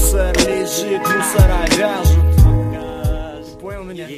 Мусор лежит, мусора вяжут. Понял меня?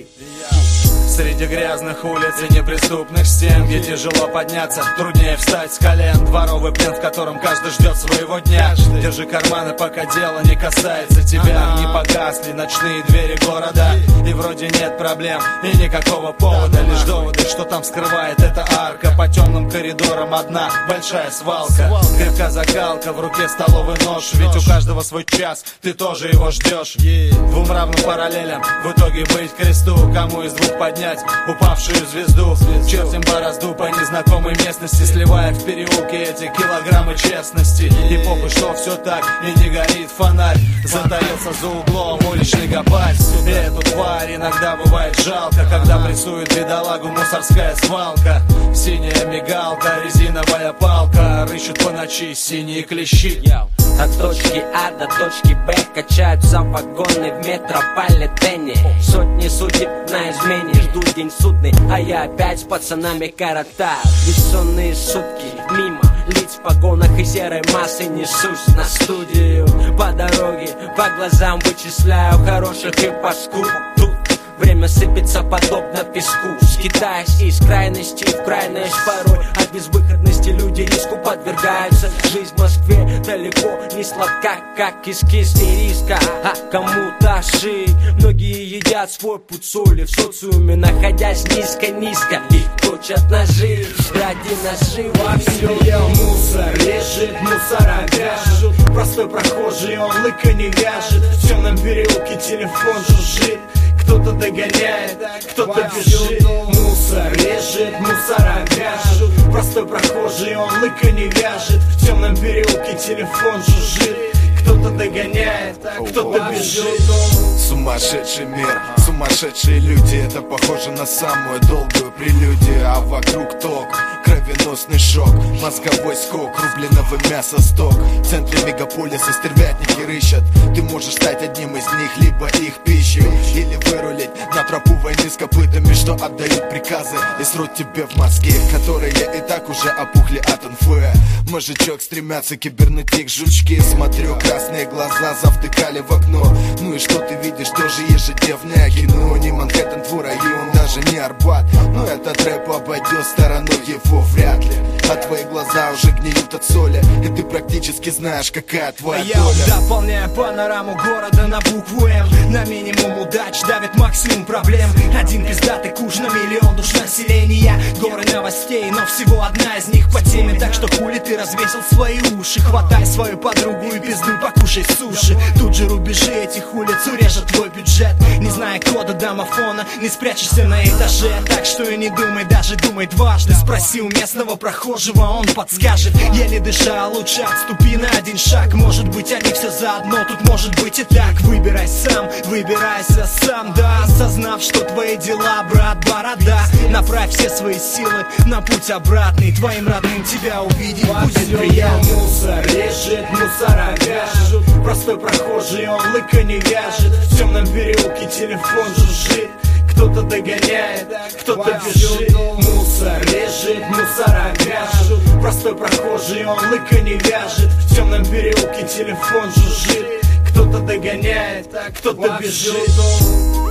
Среди грязных улиц и неприступных стен, где тяжело подняться, труднее встать с колен. Дворовый плен, в котором каждый ждет своего дня. Держи карманы, пока дело не касается тебя. Не погасли ночные двери города, и вроде нет проблем и никакого повода. Лишь доводы, что там скрывает эта арка. По темным коридорам одна большая свалка. Крепка закалка, в руке столовый нож. Ведь у каждого свой час, ты тоже его ждешь. Двум равным параллелям в итоге быть к кресту. Кому из двух поднять упавшую звезду? Чертим борозду по незнакомой местности, сливая в переулке эти килограммы честности. И похуй, что все так, и не горит фонарь. Затаился за углом уличный гопарь. И эту тварь иногда бывает жалко, когда прессует бедолагу мусорская свалка. Синяя мигалка, резиновая палка, рыщут по ночи синие клещи. От точки А до точки Б качаются вагоны в метрополитене. Сотни судеб на измене, жду день судный, а я опять с пацанами коротаю бессонные сутки мимо лиц в погонах и серой массы. Несусь на студию по дороге, по глазам вычисляю хороших и паскуд. Тут время сыпется подобно песку, скитаясь из крайности в крайность. Порой от безвыходности люди риску подвергаются. Жизнь в Москве далеко не сладка, как эскиз и риска, а кому-то шить. Многие едят свой путь соли в социуме, находясь низко-низко, и точат ножи ради нажива. Мусор лежит, мусора вяжут. Простой прохожий, он лыка не вяжет. В темном переулке телефон жужжит. Кто-то догоняет, кто-то бежит. Мусор лежит, мусора вяжут. Простой прохожий, он лыка не вяжет. В темном переулке телефон жужжит. Кто-то догоняет, кто-то бежит. Сумасшедший мир, сумасшедшие люди. Это похоже на самую долгую прелюдию. А вокруг ток, кровеносный шок, мозговой скок, рубленого мяса сток. В центре мегаполиса стервятники рыщут. Ты можешь стать одним из них, либо их пищей, или вырулить на тропу войны с копытами, что отдают приказы и срут тебе в мозги, которые и так уже опухли от инфы. Мужичок стремятся кибернетик, жучки. Смотрю, красные глаза завтыкали в окно. Ну и что ты видишь, тоже ежедневное кино. Не Манхэттен, твой район, даже не Арбат. Но этот рэп обойдет стороной его вряд ли. А твои глаза уже гниют от соли, и ты практически знаешь, какая твоя доля. Я дополняю панораму города на букву М. На минимум удач давит максимум проблем. Один пиздатый куш на миллион душ населения. Горы новостей, но всего одна из них по теме. Так что хули ты развесил свои уши? Хватай свою подругу и пиздуй, покушай суши. Тут же рубежи этих улиц урежет твой бюджет. Не зная кода домофона, не спрячешься на этаже. Так что и не думай, даже думай дважды. Спроси у местного прохожего, он подскажет. Еле дыша, лучше отступи на один шаг. Может быть, они все заодно, тут может быть и так. Выбирай сам, выбирайся сам, да. Осознав, что твои дела, брат, борода. Направь все свои силы на путь обратный. Твоим родным тебя увидеть будет приятно. Мусор лежит, мусора вяжут. Простой прохожий, он лыка не вяжет. В темном переулке телефон жужжит. Кто-то догоняет, кто-то бежит. Мусор лежит, мусора вяжут. Простой прохожий, он лыка не вяжет. В темном переулке телефон жужжит. Кто-то догоняет, кто-то бежит.